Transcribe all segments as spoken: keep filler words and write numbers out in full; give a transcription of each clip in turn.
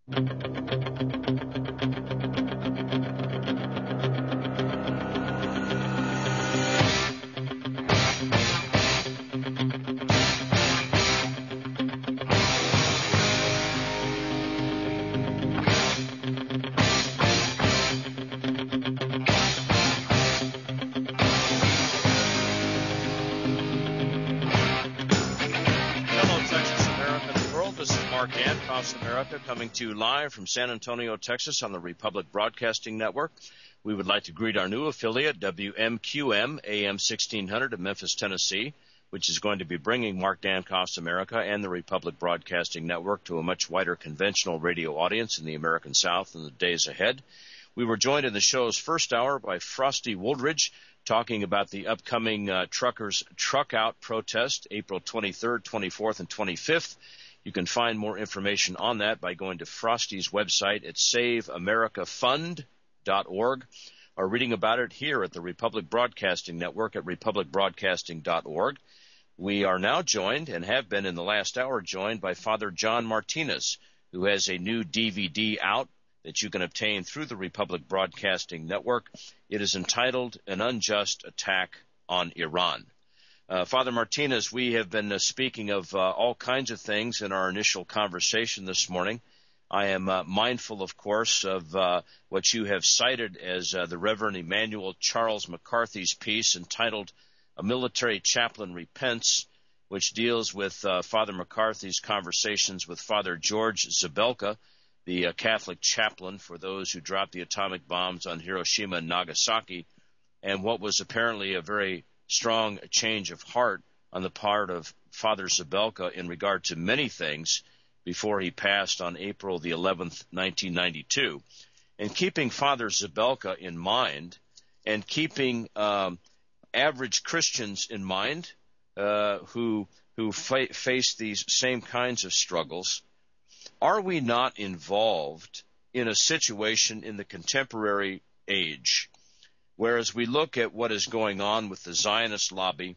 Coming to you live from San Antonio, Texas on the Republic Broadcasting Network. We would like to greet our new affiliate, W M Q M, A M sixteen hundred of Memphis, Tennessee, which is going to be bringing Mark Dankoff's America and the Republic Broadcasting Network to a much wider conventional radio audience in the American South in the days ahead. We were joined in the show's first hour by Frosty Woolridge, talking about the upcoming uh, truckers' truck out protest, April twenty-third, twenty-fourth, and twenty-fifth. You can find more information on that by going to Frosty's website at save america fund dot org or reading about it here at the Republic Broadcasting Network at republic broadcasting dot org. We are now joined, and have been in the last hour, joined by Father John Martinez, who has a new D V D out that you can obtain through the Republic Broadcasting Network. It is entitled An Unjust Attack on Iran. Uh, Father Martinez, we have been uh, speaking of uh, all kinds of things in our initial conversation this morning. I am uh, mindful, of course, of uh, what you have cited as uh, the Reverend Emmanuel Charles McCarthy's piece entitled A Military Chaplain Repents, which deals with uh, Father McCarthy's conversations with Father George Zabelka, the uh, Catholic chaplain for those who dropped the atomic bombs on Hiroshima and Nagasaki, and what was apparently a very strong change of heart on the part of Father Zabelka in regard to many things before he passed on April the eleventh, nineteen ninety-two. And keeping Father Zabelka in mind and keeping um, average Christians in mind uh, who who fa- face these same kinds of struggles, are we not involved in a situation in the contemporary age whereas we look at what is going on with the Zionist lobby,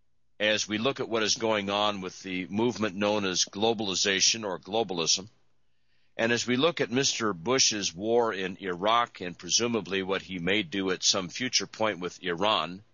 as we look at what is going on with the movement known as globalization or globalism, and as we look at Mister Bush's war in Iraq and presumably what he may do at some future point with Iran,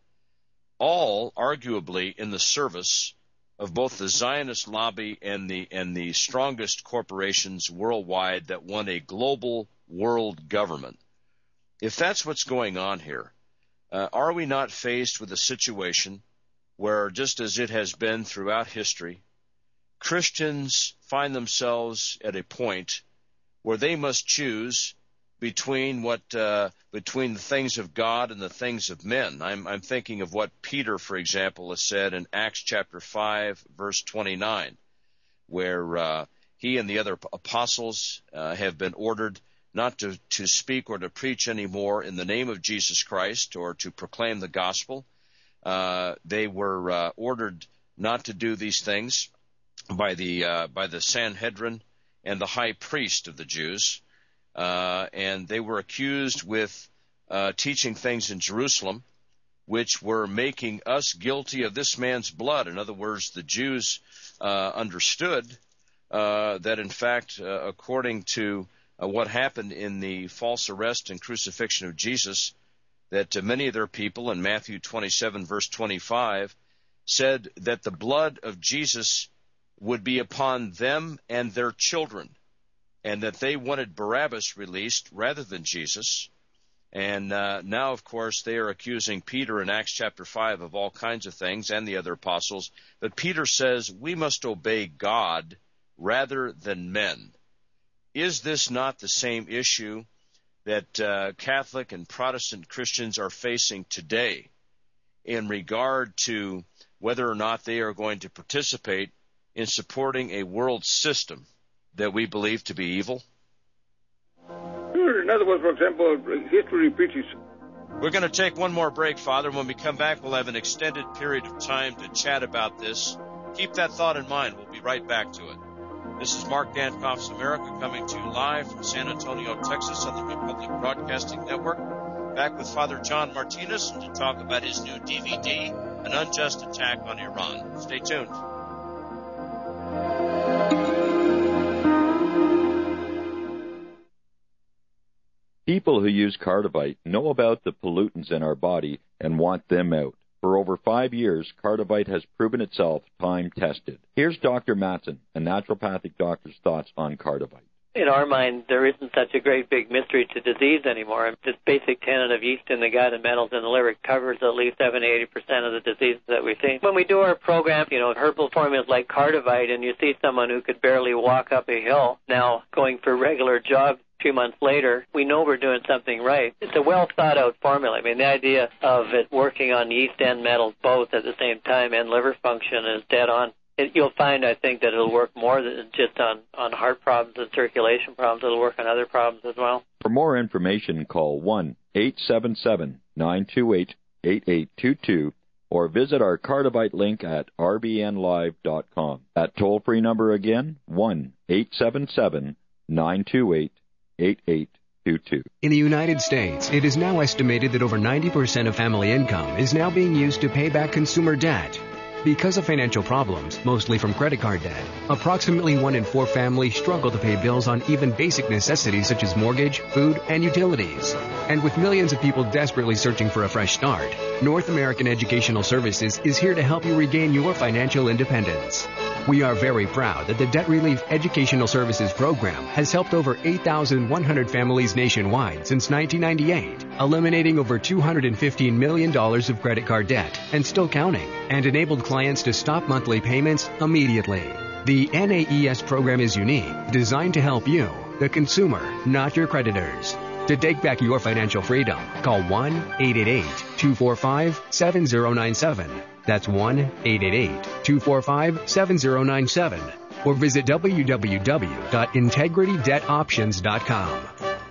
all arguably in the service of both the Zionist lobby and the and the strongest corporations worldwide that want a global world government. If that's what's going on here, Uh, are we not faced with a situation where, just as it has been throughout history, Christians find themselves at a point where they must choose between what uh, between the things of God and the things of men? I'm, I'm thinking of what Peter, for example, has said in Acts chapter five, verse twenty-nine, where uh, he and the other apostles uh, have been ordered not to, to speak or to preach anymore in the name of Jesus Christ or to proclaim the gospel. Uh, they were uh, ordered not to do these things by the uh, by the Sanhedrin and the high priest of the Jews. Uh, and they were accused with uh, teaching things in Jerusalem which were making us guilty of this man's blood. In other words, the Jews uh, understood uh, that, in fact, uh, according to Uh, what happened in the false arrest and crucifixion of Jesus, that uh, many of their people in Matthew twenty-seven, verse twenty-five, said that the blood of Jesus would be upon them and their children, and that they wanted Barabbas released rather than Jesus. And uh, now, of course, they are accusing Peter in Acts chapter five of all kinds of things, and the other apostles. But Peter says we must obey God rather than men. Is this not the same issue that uh, Catholic and Protestant Christians are facing today in regard to whether or not they are going to participate in supporting a world system that we believe to be evil? Sure. In other words, for example, history repeats itself. We're going to take one more break, Father. When we come back, we'll have an extended period of time to chat about this. Keep that thought in mind. We'll be right back to it. This is Mark Dankoff's America, coming to you live from San Antonio, Texas on the Republic Broadcasting Network. Back with Father John Martinez and to talk about his new D V D, An Unjust Attack on Iran. Stay tuned. People who use Cardivite know about the pollutants in our body and want them out. For over five years, Cardivite has proven itself time-tested. Here's Doctor Matson, a naturopathic doctor's thoughts on Cardivite. In our mind, there isn't such a great big mystery to disease anymore. This basic tenet of yeast in the gut and metals in the liver covers at least seventy to eighty percent of the diseases that we see. When we do our program, you know, herbal formulas like Cardivite, and you see someone who could barely walk up a hill now going for regular jogs a few months later, we know we're doing something right. It's a well-thought-out formula. I mean, the idea of it working on yeast and metals both at the same time and liver function is dead on. It, you'll find, I think, that it'll work more than just on, on heart problems and circulation problems. It'll work on other problems as well. For more information, call one eight seven seven, nine two eight, eight eight two two or visit our Cardivite link at r b n live dot com. That toll-free number again, one eight seven seven, nine two eight, eight eight two two. In the United States, it is now estimated that over ninety percent of family income is now being used to pay back consumer debt. Because of financial problems, mostly from credit card debt, approximately one in four families struggle to pay bills on even basic necessities such as mortgage, food, and utilities. And with millions of people desperately searching for a fresh start, North American Educational Services is here to help you regain your financial independence. We are very proud that the Debt Relief Educational Services Program has helped over eight thousand one hundred families nationwide since nineteen ninety-eight, eliminating over two hundred fifteen million dollars of credit card debt and still counting, and enabled clients to stop monthly payments immediately. The N A E S program is unique, designed to help you, the consumer, not your creditors. To take back your financial freedom, call one eight eight eight, two four five, seven zero nine seven. That's one eight eight eight, two four five, seven zero nine seven. Or visit w w w dot integrity debt options dot com.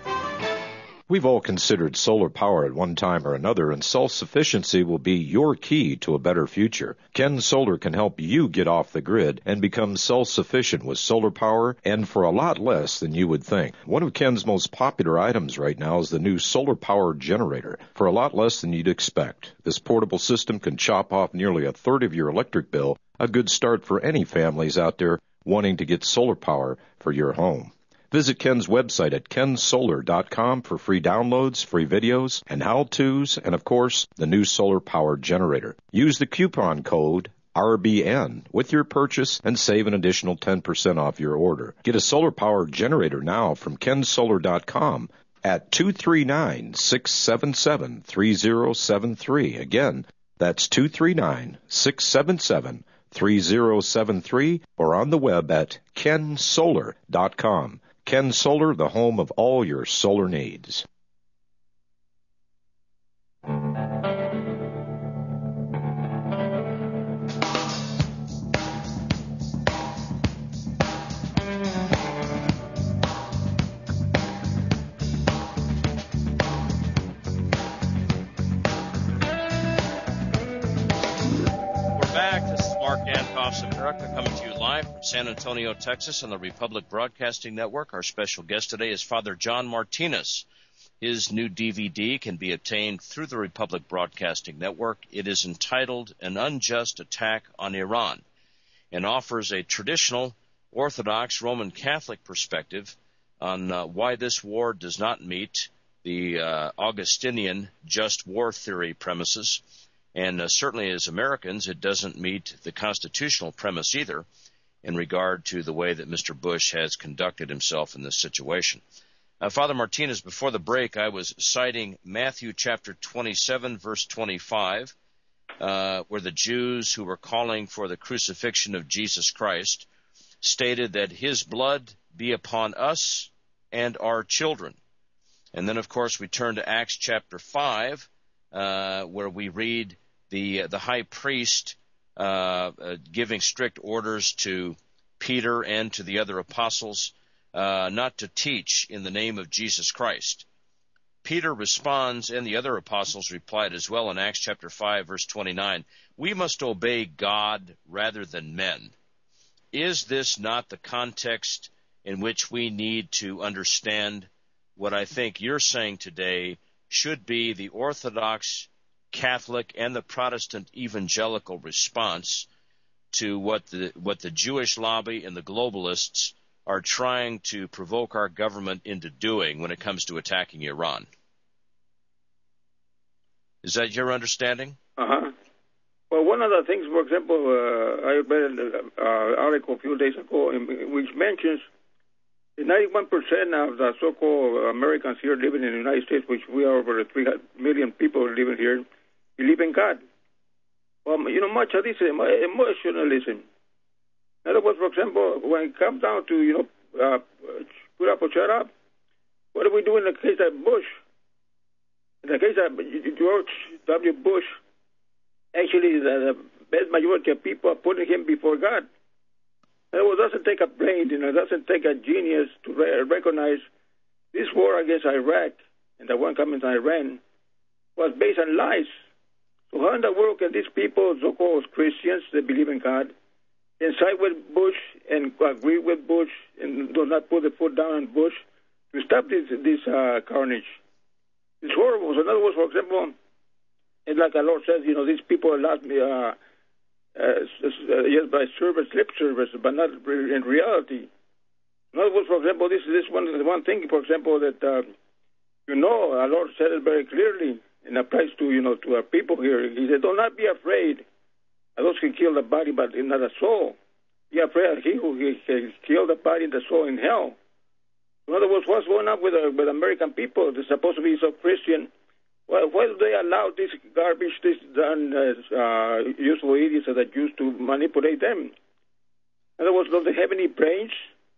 We've all considered solar power at one time or another, and self-sufficiency will be your key to a better future. Ken Solar can help you get off the grid and become self-sufficient with solar power, and for a lot less than you would think. One of Ken's most popular items right now is the new solar power generator, for a lot less than you'd expect. This portable system can chop off nearly a third of your electric bill, a good start for any families out there wanting to get solar power for your home. Visit Ken's website at ken solar dot com for free downloads, free videos, and how-tos, and of course, the new solar power generator. Use the coupon code R B N with your purchase and save an additional ten percent off your order. Get a solar power generator now from ken solar dot com at two three nine, six seven seven, three zero seven three. Again, that's two three nine, six seven seven, three zero seven three or on the web at ken solar dot com. Ken Solar, the home of all your solar needs. America, coming to you live from San Antonio, Texas on the Republic Broadcasting Network. Our special guest today is Father John Martinez. His new D V D can be obtained through the Republic Broadcasting Network. It is entitled An Unjust Attack on Iran and offers a traditional Orthodox Roman Catholic perspective on uh, why this war does not meet the uh, Augustinian just war theory premises. And uh, certainly as Americans, it doesn't meet the constitutional premise either in regard to the way that Mister Bush has conducted himself in this situation. Uh, Father Martinez, before the break, I was citing Matthew chapter twenty-seven, verse twenty-five, uh, where the Jews who were calling for the crucifixion of Jesus Christ stated that his blood be upon us and our children. And then, of course, we turn to Acts chapter five, uh, where we read the uh, the high priest uh, uh, giving strict orders to Peter and to the other apostles uh, not to teach in the name of Jesus Christ. Peter responds, and the other apostles replied as well in Acts chapter five, verse twenty-nine, we must obey God rather than men. Is this not the context in which we need to understand what I think you're saying today should be the Orthodox Catholic and the Protestant evangelical response to what the what the Jewish lobby and the globalists are trying to provoke our government into doing when it comes to attacking Iran. Is that your understanding? Uh-huh. Well, one of the things, for example, uh, I read an uh, article a few days ago in, which mentions ninety-one percent of the so-called Americans here living in the United States, which we are over three million people living here, believe in God. Well, you know, much of this is emotionalism. In other words, for example, when it comes down to, you know, uh, put up or shut up, what do we do in the case of Bush? In the case of George W. Bush, actually, the, the vast majority of people are putting him before God. In other words, it doesn't take a brain, you know, it doesn't take a genius to re- recognize this war against Iraq and the one coming to Iran was based on lies. So how in the world can these people, so-called Christians, that believe in God, and side with Bush and agree with Bush and do not put the foot down on Bush to stop this this uh, carnage? It's horrible. So in other words, for example, and like the Lord says, you know, these people are not uh, uh, yes, by service, lip service, but not in reality. In other words, for example, this is this one one thing, for example, that uh, you know, our Lord said it very clearly and applies to, you know, to our people here. He said, "Do not be afraid. Those can kill the body, but not the soul. Be afraid of he who can kill the body and the soul in hell." In other words, what's going on with uh, with American people? They're supposed to be so Christian. Well, why do they allow this garbage, this done uh, uh, useful idiots that used to manipulate them? In other words, don't they have any brains?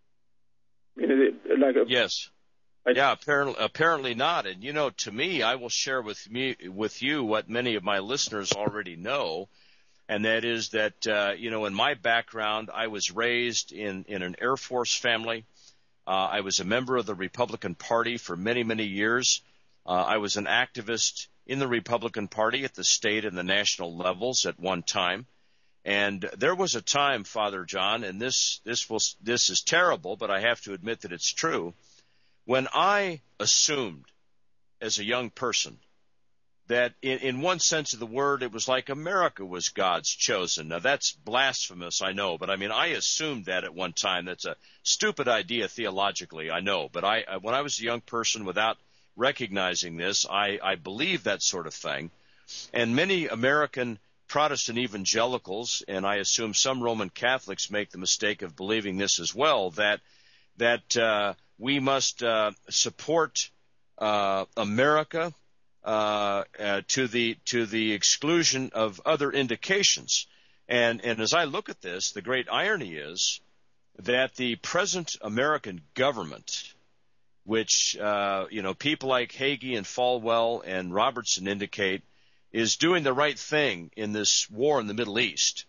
I mean, like a, yes. I, yeah, apparently, apparently not. And, you know, to me, I will share with me with you what many of my listeners already know, and that is that, uh, you know, in my background, I was raised in, in an Air Force family. Uh, I was a member of the Republican Party for many, many years. Uh, I was an activist in the Republican Party at the state and the national levels at one time. And there was a time, Father John, and this this will this is terrible, but I have to admit that it's true, when I assumed as a young person that in, in one sense of the word, it was like America was God's chosen. Now, that's blasphemous, I know, but I mean, I assumed that at one time. That's a stupid idea theologically, I know. But I, when I was a young person, without recognizing this, I, I believed that sort of thing. And many American Protestant evangelicals, and I assume some Roman Catholics, make the mistake of believing this as well, that that uh, we must uh, support uh, America Uh, uh, to the to the exclusion of other indications. And and as I look at this, the great irony is that the present American government, which uh, you know people like Hagee and Falwell and Robertson indicate, is doing the right thing in this war in the Middle East.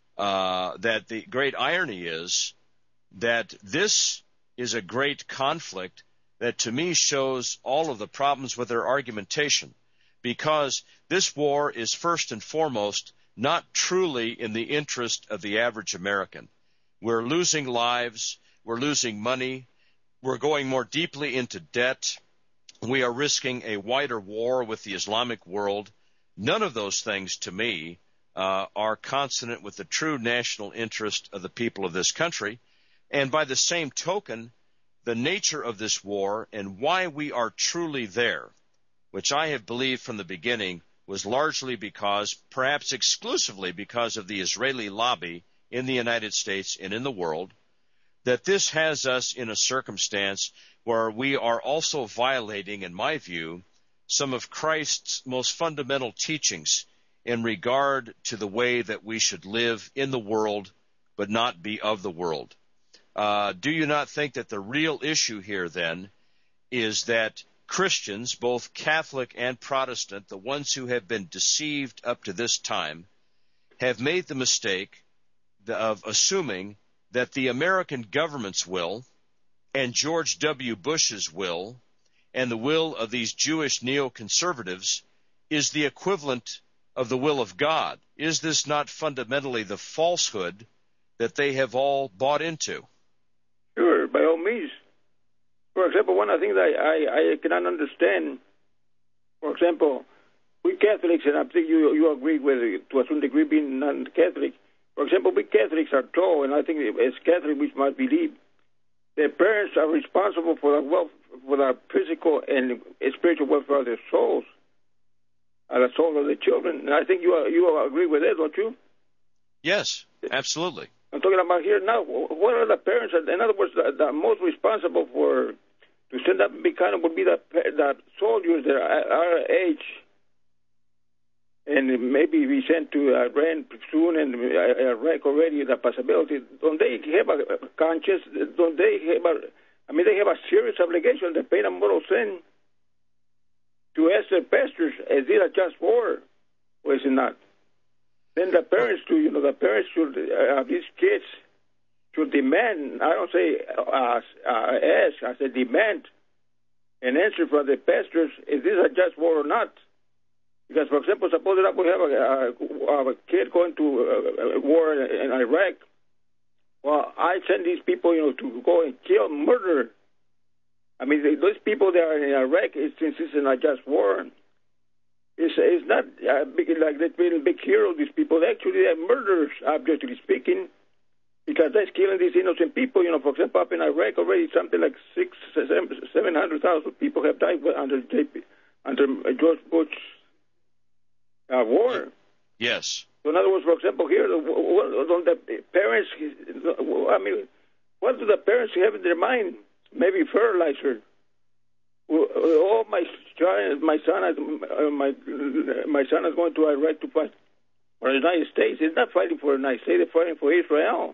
Uh, that the great irony is that this is a great conflict that to me shows all of the problems with their argumentation, because this war is first and foremost not truly in the interest of the average American. We're losing lives, we're losing money, we're going more deeply into debt, we are risking a wider war with the Islamic world. None of those things to me uh, are consonant with the true national interest of the people of this country. And by the same token, the nature of this war and why we are truly there, which I have believed from the beginning was largely because, perhaps exclusively because of the Israeli lobby in the United States and in the world, that this has us in a circumstance where we are also violating, in my view, some of Christ's most fundamental teachings in regard to the way that we should live in the world but not be of the world. Uh, do you not think that the real issue here, then, is that Christians, both Catholic and Protestant, the ones who have been deceived up to this time, have made the mistake of assuming that the American government's will and George W. Bush's will and the will of these Jewish neoconservatives is the equivalent of the will of God? Is this not fundamentally the falsehood that they have all bought into? Sure, by all means. For example, one of the things I, I, I cannot understand, for example, we Catholics, and I think you you agree with it, to a certain degree being non-Catholic, for example, we Catholics are told, and I think as Catholics we must believe, the parents are responsible for the wealth, for the physical and spiritual welfare of their souls, and the soul of the children. And I think you you agree with that, don't you? Yes, absolutely. I'm talking about here now. What are the parents? In other words, the, the most responsible for to send up big kind of would be the the soldiers that are our age, and maybe we sent to Iran soon and Iraq already. The possibility. Don't they have a conscience? Don't they have a? I mean, they have a serious obligation to pay a mortal sin to ask their pastors, is it a just war, or is it not? Then the parents too, you know, the parents should, uh, these kids should demand, I don't say uh, uh, ask, I say demand an answer from the pastors, is this a just war or not? Because, for example, suppose that we have a, a, a kid going to a war in, in Iraq. Well, I send these people, you know, to go and kill, murder. I mean, they, those people that are in Iraq, it's, since it's not just war, it's, it's not uh, big, like they're being big heroes, these people. Actually, they're murderers, objectively speaking, because they're killing these innocent people. You know, for example, up in Iraq already something like six, seven hundred thousand people have died under J P, under George Bush uh, war. Yes. So in other words, for example, here, the, the parents, I mean, what do the parents have in their mind? Maybe fertilizer. Oh, my child, my son, is, uh, my my son is going to Iraq to fight for the United States. He's not fighting for the United States; they're fighting for Israel.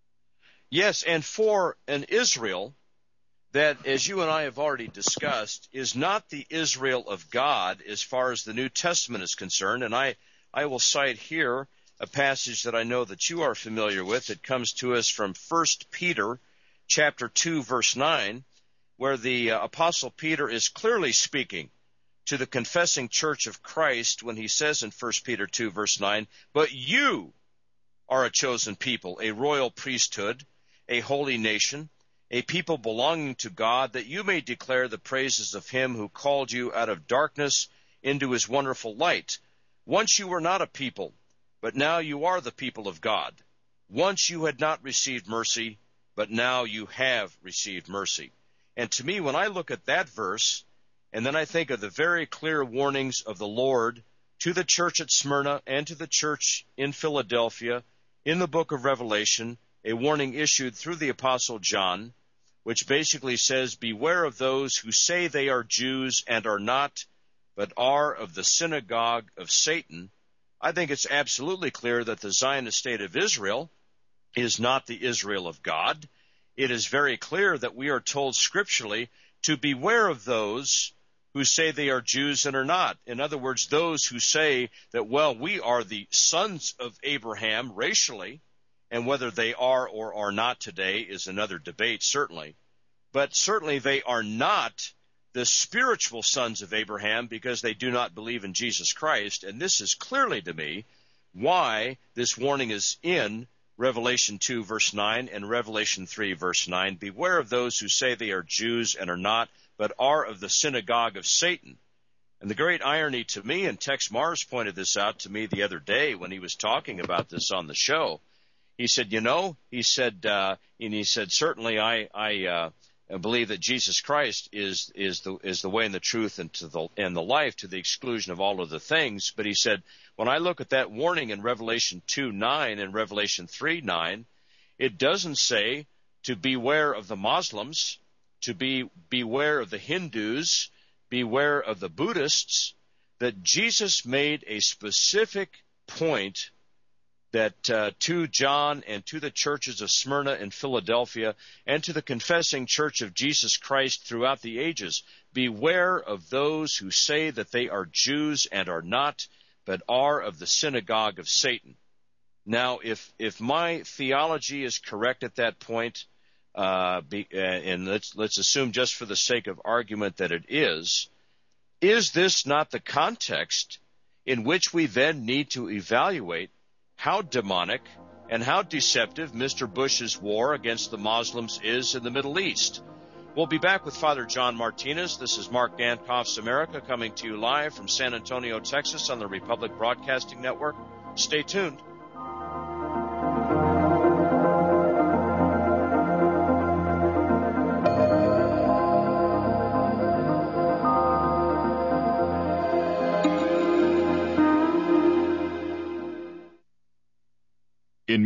Yes, and for an Israel that, as you and I have already discussed, is not the Israel of God as far as the New Testament is concerned. And I, I will cite here a passage that I know that you are familiar with. It comes to us from First Peter chapter two, verse nine, where the uh, Apostle Peter is clearly speaking to the confessing church of Christ when he says in First Peter two, verse nine, "But you are a chosen people, a royal priesthood, a holy nation, a people belonging to God, that you may declare the praises of him who called you out of darkness into his wonderful light. Once you were not a people, but now you are the people of God. Once you had not received mercy, but now you have received mercy." And to me, when I look at that verse, and then I think of the very clear warnings of the Lord to the church at Smyrna and to the church in Philadelphia in the book of Revelation, a warning issued through the Apostle John, which basically says, "Beware of those who say they are Jews and are not, but are of the synagogue of Satan." I think it's absolutely clear that the Zionist state of Israel is not the Israel of God. It is very clear that we are told scripturally to beware of those who say they are Jews and are not. In other words, those who say that, well, we are the sons of Abraham racially, and whether they are or are not today is another debate, certainly. But certainly they are not the spiritual sons of Abraham because they do not believe in Jesus Christ. And this is clearly to me why this warning is in Revelation two, verse nine, and Revelation three, verse nine. "Beware of those who say they are Jews and are not, but are of the synagogue of Satan." And the great irony to me, and Tex Mars pointed this out to me the other day when he was talking about this on the show, he said, you know, he said, uh, and he said, certainly I, I uh, believe that Jesus Christ is is the is the way and the truth and to the and the life, to the exclusion of all of the things. But he said, when I look at that warning in Revelation two nine and Revelation three nine, it doesn't say to beware of the Muslims, to be beware of the Hindus, beware of the Buddhists, that Jesus made a specific point that uh, to John and to the churches of Smyrna and Philadelphia and to the confessing church of Jesus Christ throughout the ages, beware of those who say that they are Jews and are not, but are of the synagogue of Satan. Now, if if my theology is correct at that point, uh, be, uh, and let's let's assume just for the sake of argument that it is, is this not the context in which we then need to evaluate how demonic and how deceptive Mister Bush's war against the Muslims is in the Middle East? We'll be back with Father John Martinez. This is Mark Dankoff's America, coming to you live from San Antonio, Texas on the Republic Broadcasting Network. Stay tuned.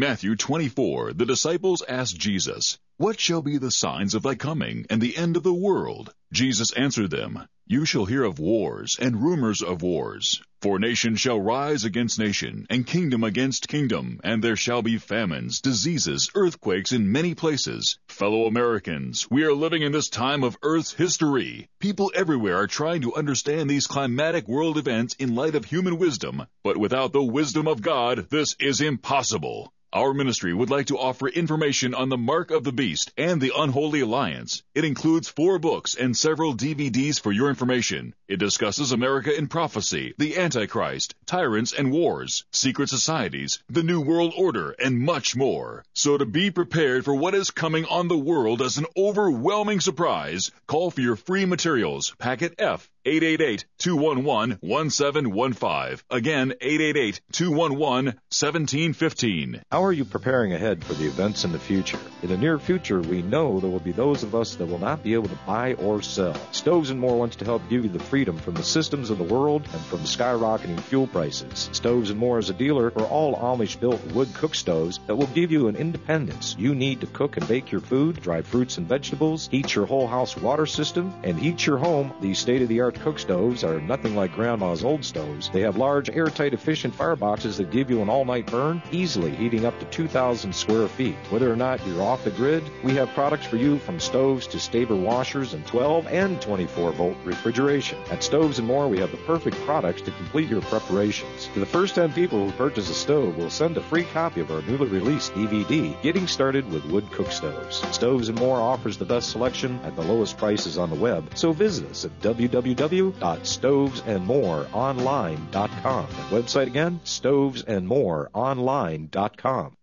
Matthew twenty-four, the disciples asked Jesus, "What shall be the signs of thy coming and the end of the world?" Jesus answered them, "You shall hear of wars and rumors of wars. For nation shall rise against nation, and kingdom against kingdom, and there shall be famines, diseases, earthquakes in many places. Fellow Americans, we are living in this time of Earth's history. People everywhere are trying to understand these climatic world events in light of human wisdom, but without the wisdom of God, this is impossible. Our ministry would like to offer information on the Mark of the Beast and the Unholy Alliance. It includes four books and several D V Ds for your information. It discusses America in prophecy, the Antichrist, tyrants and wars, secret societies, the New World Order, and much more. So to be prepared for what is coming on the world as an overwhelming surprise, call for your free materials, packet F, eight eight eight, two one one, one seven one five. Again, eight eight eight, two one one, one seven one five. How are you preparing ahead for the events in the future? In the near future, we know there will be those of us that will not be able to buy or sell. Stoves and More wants to help give you the freedom from the systems of the world and from skyrocketing fuel prices. Stoves and More is a dealer for all Amish-built wood cook stoves that will give you an independence you need to cook and bake your food, dry fruits and vegetables, heat your whole house water system, and heat your home. These state-of-the-art cook stoves are nothing like Grandma's old stoves. They have large, airtight, efficient fireboxes that give you an all-night burn, easily heating up to two thousand square feet. Whether or not you're off the grid, we have products for you from stoves to Staber washers and twelve and twenty-four volt refrigeration. At Stoves and More, we have the perfect products to complete your preparations. To the first ten people who purchase a stove, we'll send a free copy of our newly released D V D, Getting Started with Wood Cook Stoves. Stoves and More offers the best selection at the lowest prices on the web, so visit us at w w w dot stoves and more online dot com. That website again, stoves and more online dot com.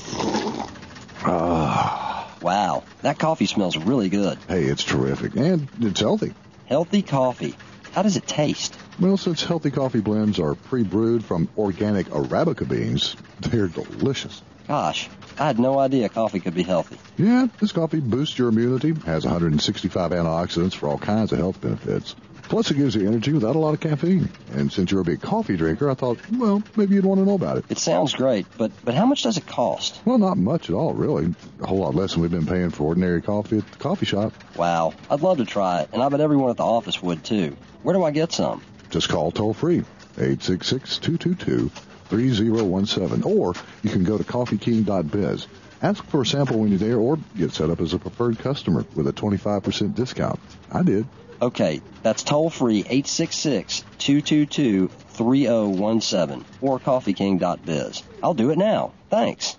Ah. Wow, that coffee smells really good. Hey, it's terrific, and it's healthy. Healthy coffee. How does it taste? Well, since healthy coffee blends are pre-brewed from organic Arabica beans, they're delicious. Gosh, I had no idea coffee could be healthy. Yeah, this coffee boosts your immunity, has one hundred sixty-five antioxidants for all kinds of health benefits. Plus, it gives you energy without a lot of caffeine. And since you're a big coffee drinker, I thought, well, maybe you'd want to know about it. It sounds great, but, but how much does it cost? Well, not much at all, really. A whole lot less than we've been paying for ordinary coffee at the coffee shop. Wow, I'd love to try it, and I bet everyone at the office would, too. Where do I get some? Just call toll-free, eight six six, two two two, three zero one seven, or you can go to coffee king dot biz. Ask for a sample when you're there, or get set up as a preferred customer with a twenty-five percent discount. I did. Okay, that's toll-free, eight six six, two two two, three zero one seven, or coffee king dot biz. I'll do it now. Thanks.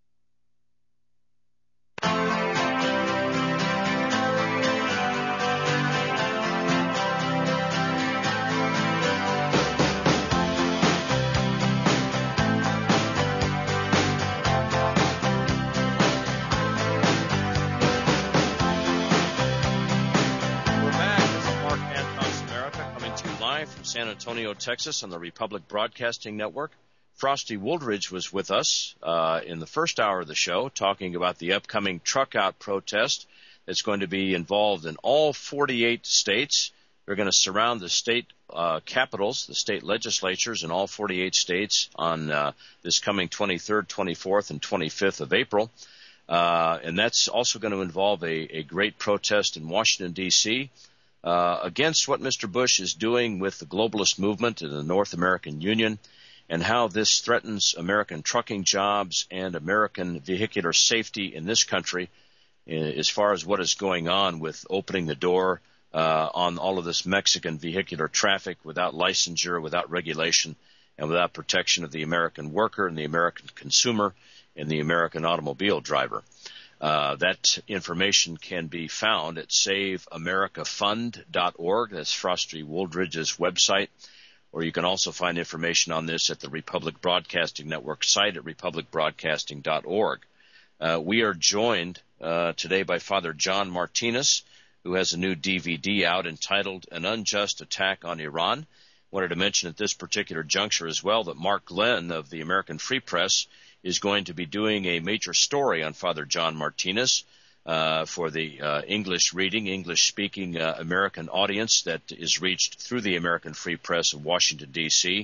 San Antonio, Texas on the Republic Broadcasting Network. Frosty Woolridge was with us uh, in the first hour of the show talking about the upcoming truck out protest that's going to be involved in all forty-eight states. They're going to surround the state uh, capitals, the state legislatures in all forty-eight states on uh, this coming twenty-third, twenty-fourth, and twenty-fifth of April. Uh, and that's also going to involve a, a great protest in Washington, D C, Uh, against what Mister Bush is doing with the globalist movement in the North American Union and how this threatens American trucking jobs and American vehicular safety in this country as far as what is going on with opening the door uh, on all of this Mexican vehicular traffic without licensure, without regulation, and without protection of the American worker and the American consumer and the American automobile driver. Uh, that information can be found at save america fund dot org. That's Frosty Woolridge's website. Or you can also find information on this at the Republic Broadcasting Network site at republic broadcasting dot org. Uh, we are joined uh, today by Father John Martinez, who has a new D V D out entitled An Unjust Attack on Iran. Wanted to mention at this particular juncture as well that Mark Glenn of the American Free Press is going to be doing a major story on Father John Martinez uh, for the uh, English reading, English-speaking uh, American audience that is reached through the American Free Press of Washington, D C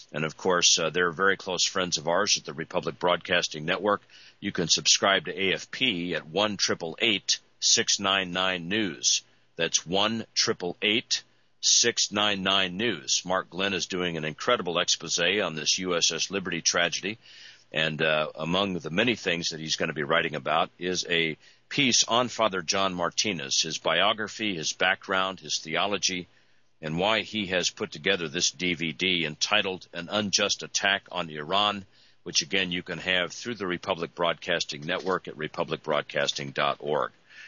And, of course, uh, they're very close friends of ours at the Republic Broadcasting Network. You can subscribe to A F P at one eight eight eight, six nine nine, news. That's one eight eight eight, six nine nine, news. Mark Glenn is doing an incredible expose on this U S S Liberty tragedy. And uh, among the many things that he's going to be writing about is a piece on Father John Martinez, his biography, his background, his theology, and why he has put together this D V D entitled An Unjust Attack on Iran, which, again, you can have through the Republic Broadcasting Network at republic broadcasting dot org.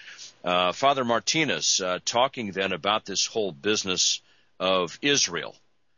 Uh, Father Martinez, uh, talking then about this whole business of Israel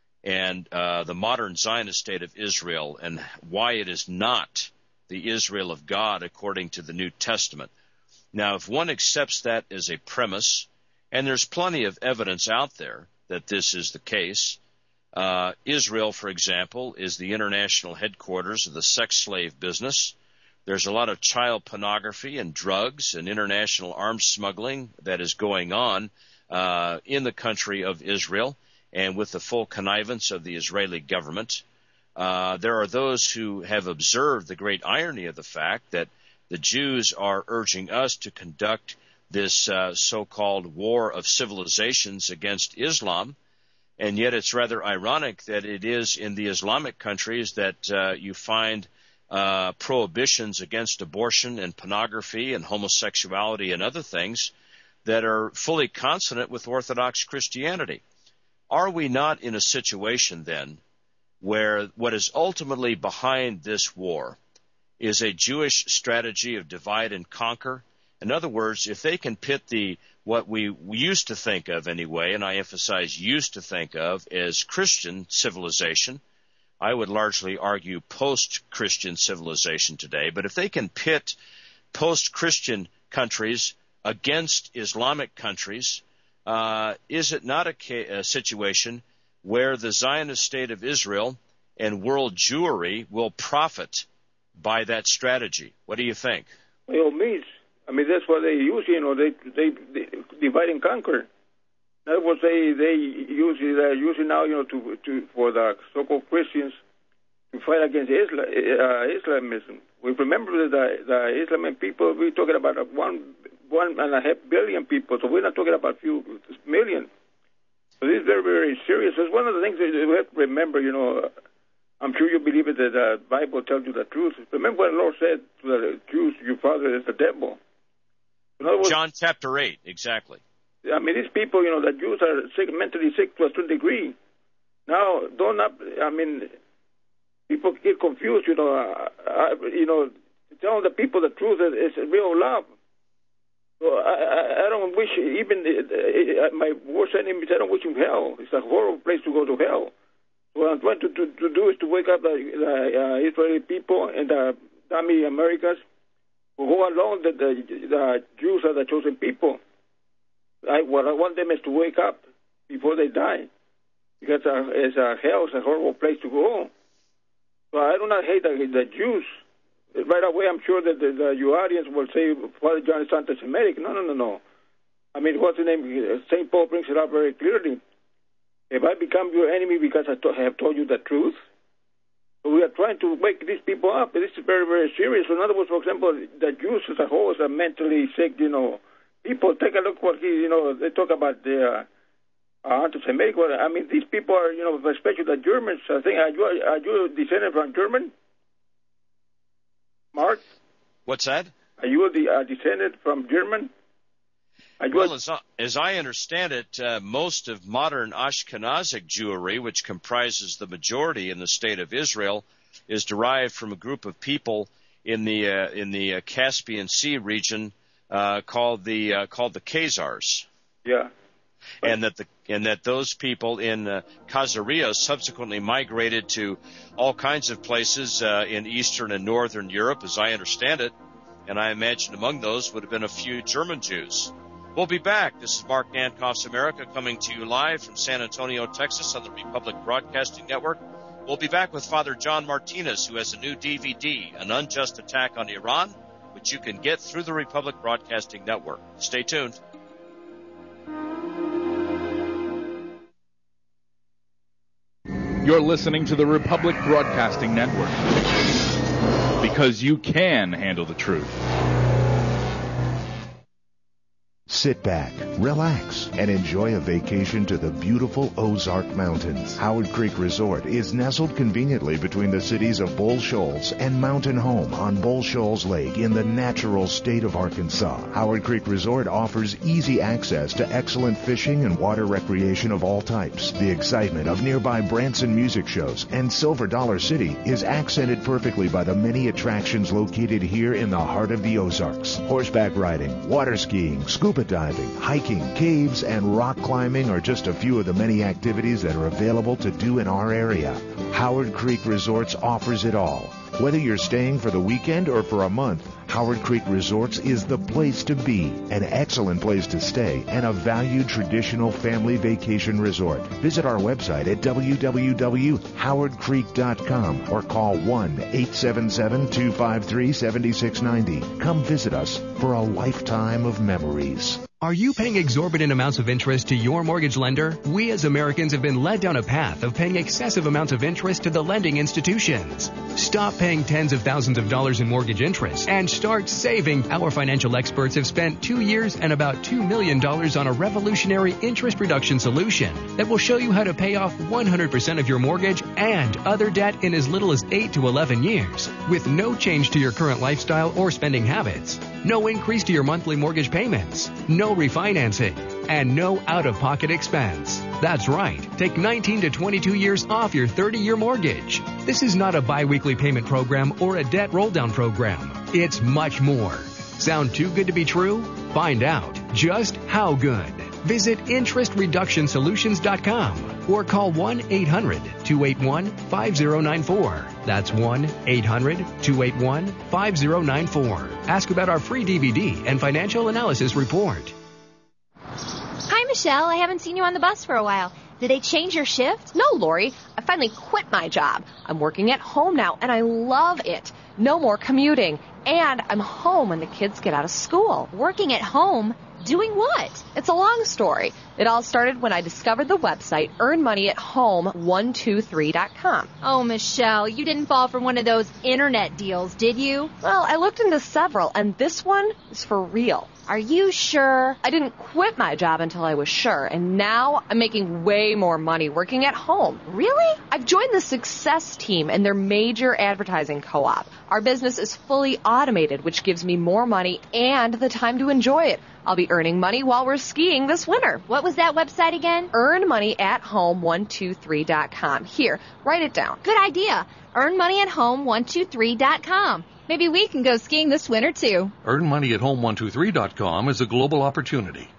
and uh, the modern Zionist state of Israel and why it is not the Israel of God according to the New Testament. Now, if one accepts that as a premise, and there's plenty of evidence out there that this is the case, uh, Israel, for example, is the international headquarters of the sex slave business. There's a lot of child pornography and drugs and international arms smuggling that is going on uh, in the country of Israel, and with the full connivance of the Israeli government. Uh, there are those who have observed the great irony of the fact that the Jews are urging us to conduct this uh, so-called war of civilizations against Islam, and yet it's rather ironic that it is in the Islamic countries that uh, you find uh, prohibitions against abortion and pornography and homosexuality and other things that are fully consonant with Orthodox Christianity. Are we not in a situation then where what is ultimately behind this war is a Jewish strategy of divide and conquer? In other words, if they can pit the what we used to think of anyway, and I emphasize used to think of as Christian civilization, I would largely argue post-Christian civilization today, but if they can pit post-Christian countries against Islamic countries, uh, is it not a, ca- a situation where the Zionist state of Israel and world Jewry will profit by that strategy? What do you think? Well, means, I mean, that's what they use, you know, they, they, they divide and conquer. In other words, they, they use it, they're using now, you know, to, to, for the so-called Christians to fight against Islam, uh, Islamism. We remember that the, the Islamic people, we're talking about one, one and a half billion people, so we're not talking about a few million. So this is very, very serious. It's one of the things that we have to remember, you know. I'm sure you believe it that the Bible tells you the truth. Remember what the Lord said to the Jews, your father is the devil. In other words, John chapter eight, exactly. I mean, these people, you know, the Jews are sick, mentally sick to a certain degree. Now, don't not, I mean, people get confused, you know. Uh, uh, you know, telling the people the truth is, is real love. So I, I, I don't wish even uh, uh, my worst enemies, I don't wish them hell. It's a horrible place to go to hell. What I'm trying to, to, to do is to wake up the, the uh, Israeli people and the dummy Americans who go along that the, the Jews are the chosen people. I, what I want them is to wake up before they die, because uh, it's a hell, it's a horrible place to go. So I do not hate the, the Jews. Right away, I'm sure that the, the, your audience will say Father John is anti-Semitic. No, no, no, no. I mean, what's the name? Saint Paul brings it up very clearly. If I become your enemy because I to- have told you the truth, so we are trying to wake these people up. This is very, very serious. In other words, for example, the Jews as a whole are mentally sick, you know. People, take a look what he, you know, they talk about the uh, anti-Semitic. I mean, these people are, you know, especially the Germans. I think, are you, are you descended from German? Mark? What's that? Are you the uh, descended from German? Well, as, as I understand it, uh, most of modern Ashkenazic Jewry, which comprises the majority in the state of Israel, is derived from a group of people in the uh, in the uh, Caspian Sea region uh, called the uh, called the Khazars. Yeah, and that the and that those people in uh, Khazaria subsequently migrated to all kinds of places uh, in Eastern and Northern Europe, as I understand it, and I imagine among those would have been a few German Jews. We'll be back. This is Mark Nankoff's America, coming to you live from San Antonio, Texas on the Republic Broadcasting Network. We'll be back with Father John Martinez, who has a new D V D, An Unjust Attack on Iran, which you can get through the Republic Broadcasting Network. Stay tuned. You're listening to the Republic Broadcasting Network, because you can handle the truth. Sit back, relax, and enjoy a vacation to the beautiful Ozark Mountains. Howard Creek Resort is nestled conveniently between the cities of Bull Shoals and Mountain Home on Bull Shoals Lake in the natural state of Arkansas. Howard Creek Resort offers easy access to excellent fishing and water recreation of all types. The excitement of nearby Branson music shows and Silver Dollar City is accented perfectly by the many attractions located here in the heart of the Ozarks. Horseback riding, water skiing, scuba diving, hiking, caves, and rock climbing are just a few of the many activities that are available to do in our area. Howard Creek Resorts offers it all. Whether you're staying for the weekend or for a month, Howard Creek Resorts is the place to be, an excellent place to stay, and a valued traditional family vacation resort. Visit our website at w w w dot howard creek dot com or call one eight seven seven, two five three, seven six nine zero. Come visit us for a lifetime of memories. Are you paying exorbitant amounts of interest to your mortgage lender? We as Americans have been led down a path of paying excessive amounts of interest to the lending institutions. Stop paying tens of thousands of dollars in mortgage interest and start saving. Our financial experts have spent two years and about two million dollars on a revolutionary interest reduction solution that will show you how to pay off one hundred percent of your mortgage and other debt in as little as eight to eleven years with no change to your current lifestyle or spending habits. No increase to your monthly mortgage payments. No refinancing. And no out-of-pocket expense. That's right. Take nineteen to twenty-two years off your thirty-year mortgage. This is not a biweekly payment program or a debt roll-down program. It's much more. Sound too good to be true? Find out just how good. Visit interest reduction solutions dot com or call one eight hundred, two eight one, five zero nine four. That's one eight hundred, two eight one, five zero nine four. Ask about our free D V D and financial analysis report. Hi, Michelle. I haven't seen you on the bus for a while. Did they change your shift? No, Lori. I finally quit my job. I'm working at home now, and I love it. No more commuting. And I'm home when the kids get out of school. Working at home? Doing what? It's a long story. It all started when I discovered the website earn money at home one two three dot com. Oh, Michelle, you didn't fall for one of those internet deals, did you? Well, I looked into several, and this one is for real. Are you sure? I didn't quit my job until I was sure, and now I'm making way more money working at home. Really? I've joined the Success Team and their major advertising co-op. Our business is fully automated, which gives me more money and the time to enjoy it. I'll be earning money while we're skiing this winter. What was that website again? earn money at home one two three dot com. Here, write it down. Good idea. earn money at home one two three dot com. Maybe we can go skiing this winter, too. earn money at home one two three dot com is a global opportunity.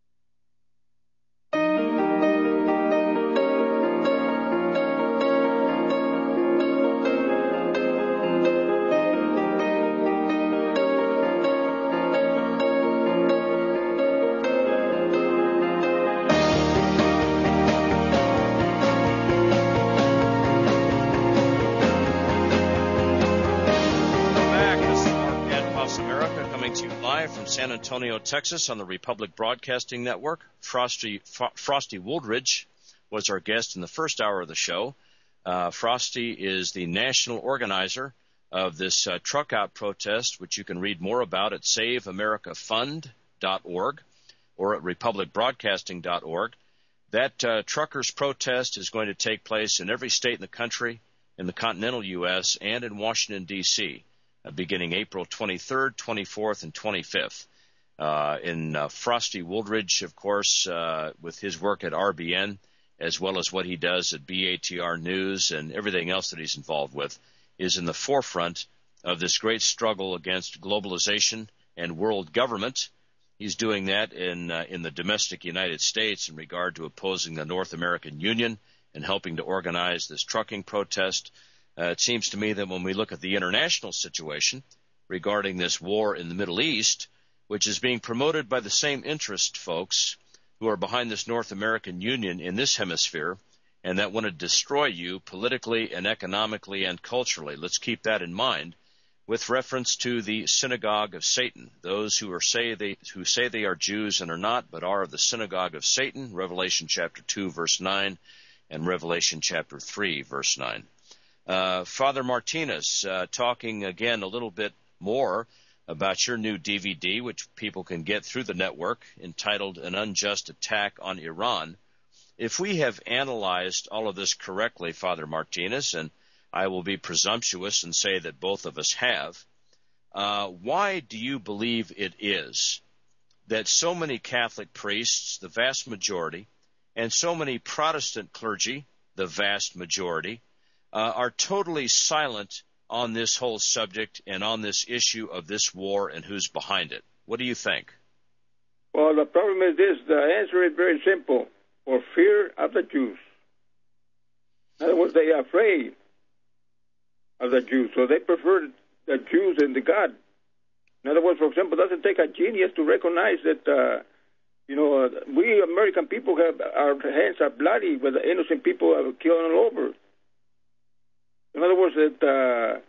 San Antonio, Texas, on the Republic Broadcasting Network. Frosty Fro- Frosty Wooldridge was our guest in the first hour of the show. Uh, Frosty is the national organizer of this uh, truck out protest, which you can read more about at save america fund dot org or at republic broadcasting dot org. That uh, truckers' protest is going to take place in every state in the country, in the continental U S, and in Washington, D C, beginning April twenty-third, twenty-fourth, and twenty-fifth. Uh, in uh, Frosty Wooldridge, of course, uh, with his work at R B N, as well as what he does at B A T R News and everything else that he's involved with, is in the forefront of this great struggle against globalization and world government. He's doing that in uh, in the domestic United States in regard to opposing the North American Union and helping to organize this trucking protest. Uh, it seems to me that when we look at the international situation regarding this war in the Middle East, which is being promoted by the same interest folks who are behind this North American Union in this hemisphere and that want to destroy you politically and economically and culturally. Let's keep that in mind with reference to the synagogue of Satan, those who are say they who say they are Jews and are not, but are of the synagogue of Satan, Revelation chapter two, verse nine. and Revelation chapter three, verse nine. Uh, Father Martinez, uh, talking again a little bit more about your new D V D, which people can get through the network, entitled An Unjust Attack on Iran. If we have analyzed all of this correctly, Father Martinez, and I will be presumptuous and say that both of us have, uh, why do you believe it is that so many Catholic priests, the vast majority, and so many Protestant clergy, the vast majority, uh, are totally silent on this whole subject and on this issue of this war and who's behind it? What do you think? Well, the problem is this. The answer is very simple. For fear of the Jews. In other words, they are afraid of the Jews, so they prefer the Jews and the God. In other words, for example, it doesn't take a genius to recognize that, uh, you know, uh, we American people have, our hands are bloody, but the innocent people are killed all over. In other words, that, uh,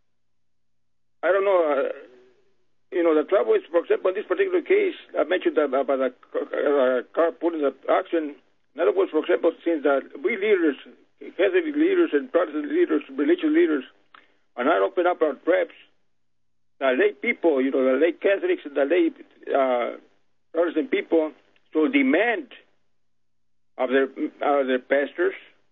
I don't know, uh, you know, the trouble is, for example, in this particular case, I mentioned about the uh, car pulling the auction. In other words, for example, since that we leaders, Catholic leaders and Protestant leaders, religious leaders, are not opening up our traps, the lay people, you know, the lay Catholics and the lay uh, Protestant people, so demand of their of their pastors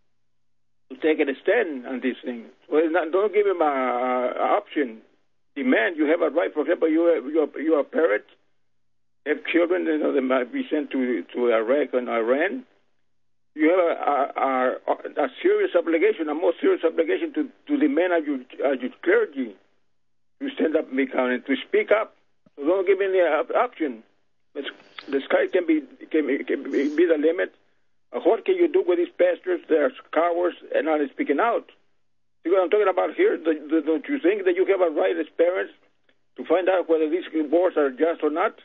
to take a stand on this thing. So it's not, don't give them a, a option. Demand. You have a right. For example, you are, you are, you are a parent, have children, you know, they might be sent to to Iraq and Iran. You have a, a, a, a serious obligation, a more serious obligation to, to demand of your, of your clergy to stand up and be counted, to speak up. So don't give any option. The sky can be can be, can be the limit. What can you do with these pastors? They're cowards and not speaking out. See what I'm talking about here? Don't you think that you have a right as parents to find out whether these wars are just or not?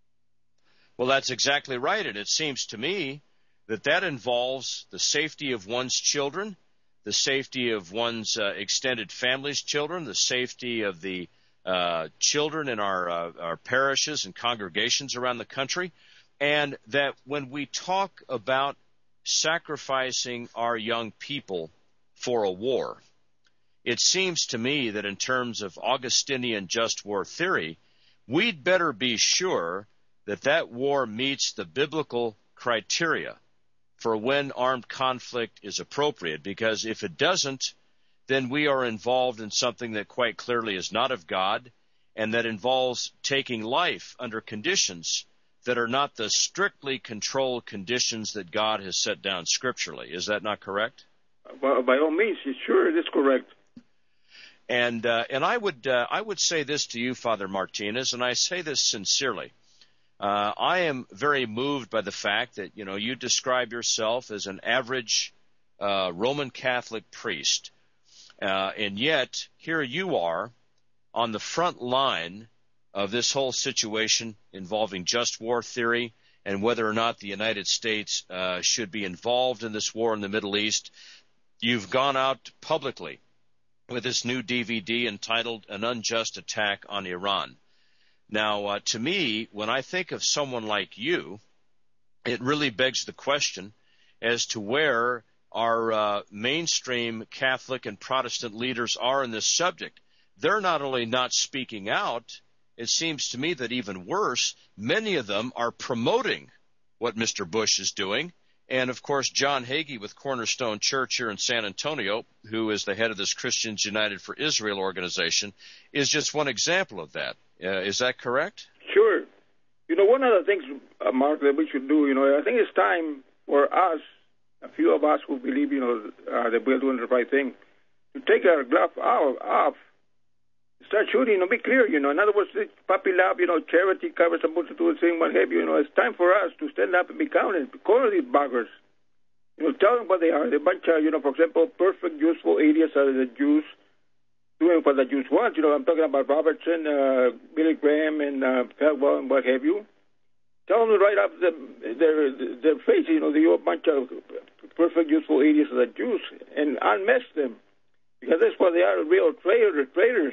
Well, that's exactly right, and it seems to me that that involves the safety of one's children, the safety of one's uh, extended family's children, the safety of the uh, children in our, uh, our parishes and congregations around the country, and that when we talk about sacrificing our young people for a war, it seems to me that in terms of Augustinian just war theory, we'd better be sure that that war meets the biblical criteria for when armed conflict is appropriate, because if it doesn't, then we are involved in something that quite clearly is not of God, and that involves taking life under conditions that are not the strictly controlled conditions that God has set down scripturally. Is that not correct? Well, by all means, sure, it is correct. And uh, and I would uh, I would say this to you, Father Martinez, and I say this sincerely. Uh, I am very moved by the fact that, you know, you describe yourself as an average uh, Roman Catholic priest, uh, and yet here you are on the front line of this whole situation involving just war theory and whether or not the United States uh, should be involved in this war in the Middle East. You've gone out publicly with this new D V D entitled An Unjust Attack on Iran. Now, uh, to me, when I think of someone like you, it really begs the question as to where our uh, mainstream Catholic and Protestant leaders are in this subject. They're not only not speaking out, it seems to me that even worse, many of them are promoting what Mister Bush is doing. And, of course, John Hagee with Cornerstone Church here in San Antonio, who is the head of this Christians United for Israel organization, is just one example of that. Uh, is that correct? Sure. You know, one of the things, uh, Mark, that we should do, you know, I think it's time for us, a few of us who believe, you know, uh, that we're doing the right thing, to take our glove off, start shooting, you know, be clear, you know. In other words, puppy love, you know, charity covers a multitude of things, what have you. You know, it's time for us to stand up and be counted. Call these buggers. You know, tell them what they are. They're a bunch of, you know, for example, perfect, useful idiots are the Jews doing what the Jews want. You know, I'm talking about Robertson, uh, Billy Graham, and uh, Falwell, and what have you. Tell them right up the, their their face, you know, they're a bunch of perfect, useful idiots are the Jews, and unmask them. Because that's what they are, real traitors. traitors.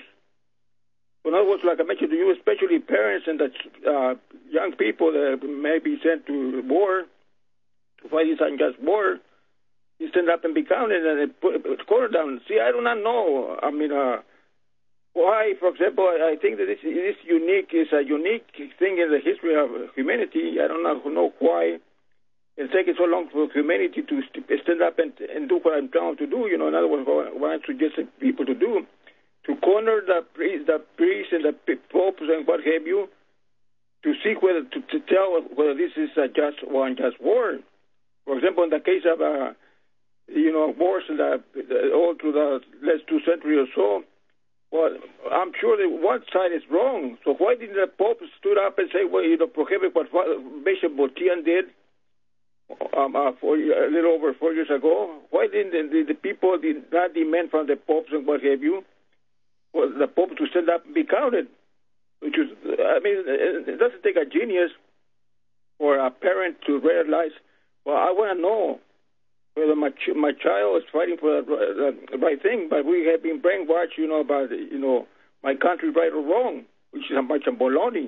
In other words, like I mentioned to you, especially parents and the uh, young people that may be sent to war, to fight this unjust war, he stand up and be counted and they put a quarter down. See, I do not know. I mean, uh, why, for example, I, I think that this is unique. It's a unique thing in the history of humanity. I don't know, know why it's taking so long for humanity to st- stand up and, and do what I'm trying to do. You know, in other words, what I'm suggesting people to do, to corner the priests, the priests and the popes and what have you, to see whether to, to tell whether this is a just or unjust war. For example, in the case of uh, you know wars in the, the all through the last two centuries or so, well, I'm sure that one side is wrong. So why didn't the Pope stood up and say, well, you know, prohibit what Bishop Botian did um, uh, for, a little over four years ago? Why didn't the, the people did not demand from the popes and what have you, well, the Pope to stand up and be counted? Which is, I mean, it doesn't take a genius or a parent to realize, well, I want to know whether my ch- my child is fighting for the, the right thing, but we have been brainwashed, you know, about, you know, my country right or wrong, which is a bunch of baloney.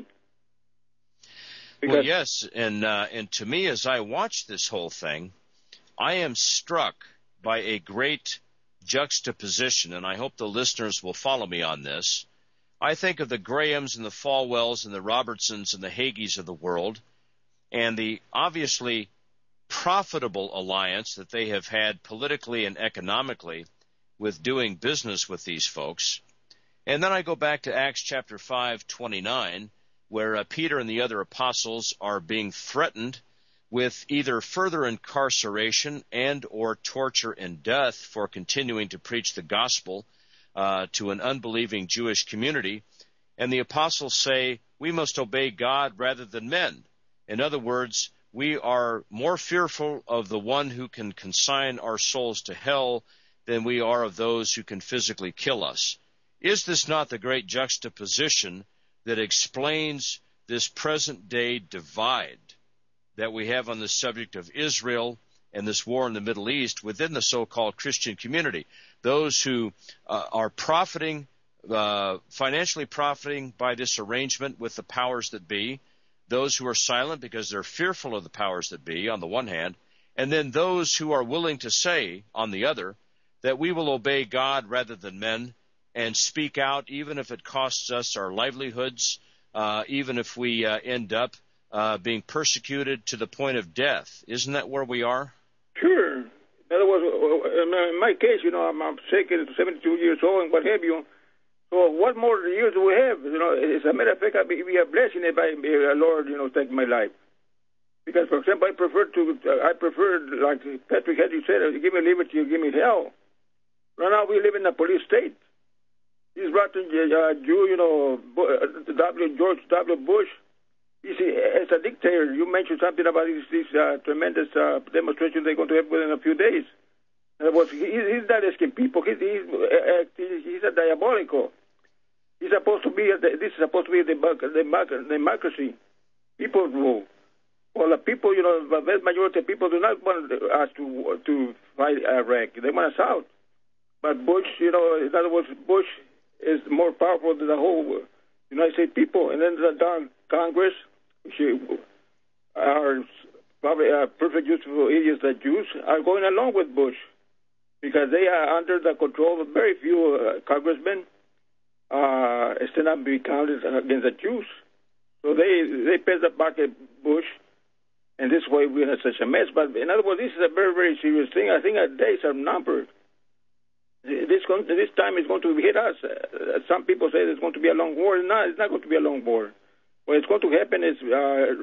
Because well, yes, and uh, and to me, as I watch this whole thing, I am struck by a great juxtaposition, and I hope the listeners will follow me on this. I think of the Grahams and the Falwells and the Robertsons and the Hagees of the world, and the obviously profitable alliance that they have had politically and economically with doing business with these folks. And then I go back to Acts chapter five, twenty-nine, where uh, Peter and the other apostles are being threatened with either further incarceration and or torture and death for continuing to preach the gospel uh, to an unbelieving Jewish community. And the apostles say, we must obey God rather than men. In other words, we are more fearful of the one who can consign our souls to hell than we are of those who can physically kill us. Is this not the great juxtaposition that explains this present-day divide that we have on the subject of Israel and this war in the Middle East within the so-called Christian community? Those who uh, are profiting, uh, financially profiting by this arrangement with the powers that be, those who are silent because they're fearful of the powers that be, on the one hand, and then those who are willing to say, on the other, that we will obey God rather than men and speak out even if it costs us our livelihoods, uh, even if we uh, end up uh, being persecuted to the point of death. Isn't that where we are? Sure. In other words, in my case, you know, I'm, I'm sick at seventy-two years old and what have you. So what more years do we have? You know, as a matter of fact, I'd be, be a blessing if I, uh, Lord, you know, take my life. Because, for example, I prefer to, uh, I prefer, like Patrick had you said, give me liberty or give me hell. Right now we live in a police state. This rotten uh, Jew, you know, W. George W. Bush, you see, as a dictator, you mentioned something about these, these uh, tremendous uh, demonstrations they're going to have within a few days. In other words, he, he's not asking people. He's, he's, uh, he's a diabolical. He's supposed to be. A, this is supposed to be a democracy. People rule. Well, the people, you know, the vast majority of people do not want us to to fight Iraq. They want us out. But Bush, you know, in other words, Bush is more powerful than the whole United States people. And then the darn Congress, which are probably uh, perfect useful idiots, the Jews, are going along with Bush, because they are under the control of very few uh, congressmen uh, stand up and be counted against the Jews. So they they pass the buck at Bush, and this way we're in such a mess. But in other words, this is a very, very serious thing. I think our days are numbered. This this time is going to hit us. Uh, some people say it's going to be a long war. No, it's not going to be a long war. What is going to happen is uh,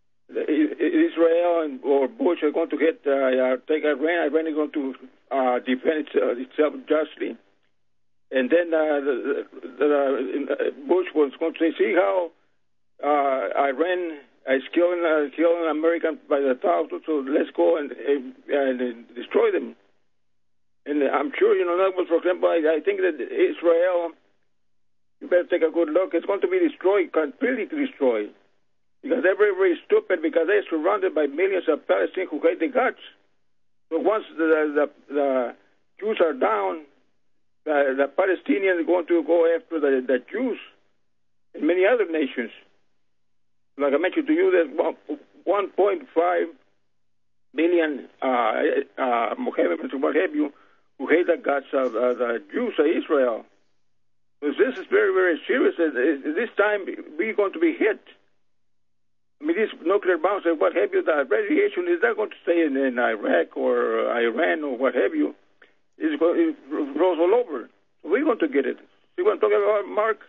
Israel and, or Bush are going to hit, uh, uh, take Iran. Iran is going to uh, defend its, uh, itself justly. And then uh, the, the, uh, Bush was going to say, see how uh, Iran is killing, uh, killing Americans by the thousands, so let's go and, and, and destroy them. And I'm sure, you know, for example, I, I think that Israel, you better take a good look, it's going to be destroyed, completely destroyed. Because they're very, very stupid, because they're surrounded by millions of Palestinians who hate the guts. But once the, the, the Jews are down, the, the Palestinians are going to go after the, the Jews and many other nations. Like I mentioned to you, there's one point five million uh, uh, Mohammedans, what have you, who hate the gods of uh, the Jews of Israel. Because this is very, very serious. This time we're going to be hit. I mean, these nuclear bombs and what have you, the radiation is not going to stay in, in Iraq or Iran or what have you. It's going, it rolls all over. So we're going to get it. You want to talk about, Mark?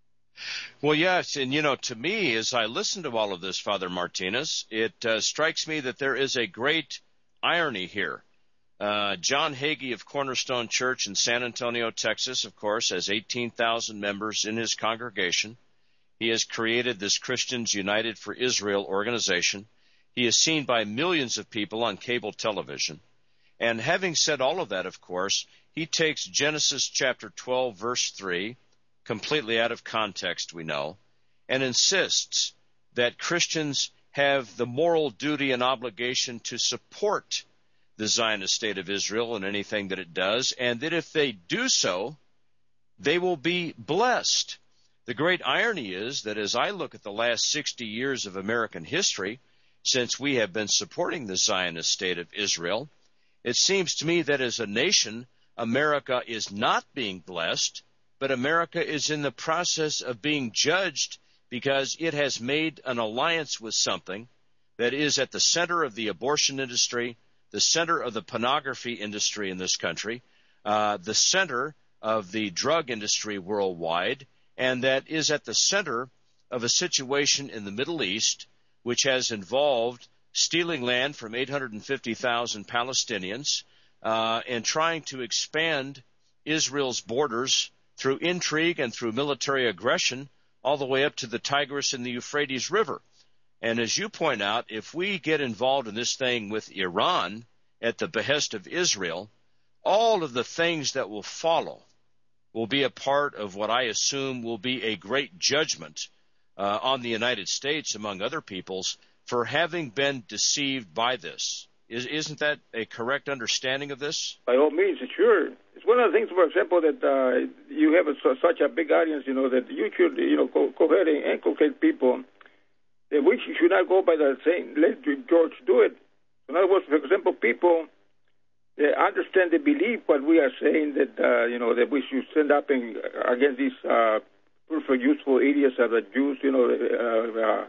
Well, yes, and, you know, to me, as I listen to all of this, Father Martinez, it uh, strikes me that there is a great irony here. Uh, John Hagee of Cornerstone Church in San Antonio, Texas, of course, has eighteen thousand members in his congregation. He has created this Christians United for Israel organization. He is seen by millions of people on cable television. And having said all of that, of course, he takes Genesis chapter twelve, verse three, completely out of context, we know, and insists that Christians have the moral duty and obligation to support the Zionist state of Israel in anything that it does, and that if they do so, they will be blessed. The great irony is that as I look at the last sixty years of American history, since we have been supporting the Zionist state of Israel, it seems to me that as a nation, America is not being blessed, but America is in the process of being judged because it has made an alliance with something that is at the center of the abortion industry, the center of the pornography industry in this country, uh, the center of the drug industry worldwide, and that is at the center of a situation in the Middle East which has involved stealing land from eight hundred fifty thousand Palestinians uh, and trying to expand Israel's borders through intrigue and through military aggression all the way up to the Tigris and the Euphrates River. And as you point out, if we get involved in this thing with Iran at the behest of Israel, all of the things that will follow will be a part of what I assume will be a great judgment uh, on the United States, among other peoples, for having been deceived by this. Is, isn't that a correct understanding of this? By all means, sure. It's one of the things, for example, that uh, you have a, such a big audience, you know, that you should, you know, go, go ahead and inculcate people that we should not go by the saying, let George do it. In other words, for example, people they understand, they believe what we are saying, that, uh, you know, that we should stand up in, against these uh, perfect useful idiots of the Jews, you know, uh, uh,